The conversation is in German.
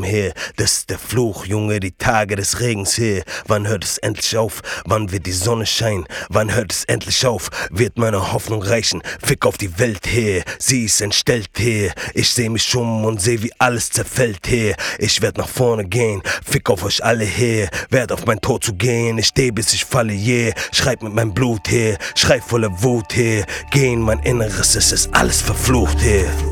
hier. Das ist der Fluch, Junge, die Tage des Regens hier. Wann hört es endlich auf? Wann wird die Sonne scheinen? Wann hört es endlich auf? Wird meine Hoffnung reichen? Fick auf die Welt hier, sie ist entstellt hier. Ich seh mich um und seh, wie alles zerfällt hier. Ich werd nach vorne gehen, fick auf euch alle hier. Werd auf mein Tod zu gehen, ich steh bis ich falle, yeah. Schreib mit meinem Blut hier, schrei voller Wut hier. Geh in mein Inneres, es ist alles verflucht hier.